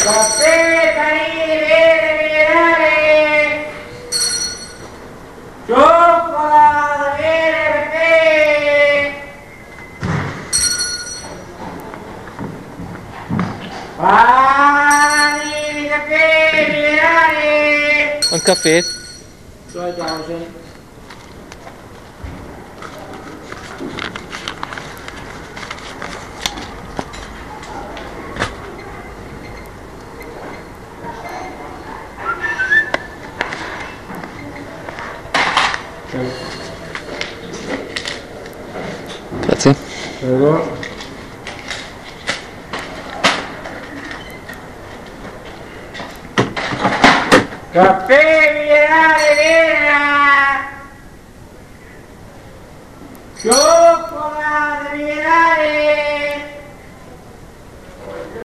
Caffè, panini, verde, minerale, cioccolato, verde, caffè, panini, caffè, minerale. Un caffè? Ciao, sì. Grazie. Prego. Caffè minerale vera!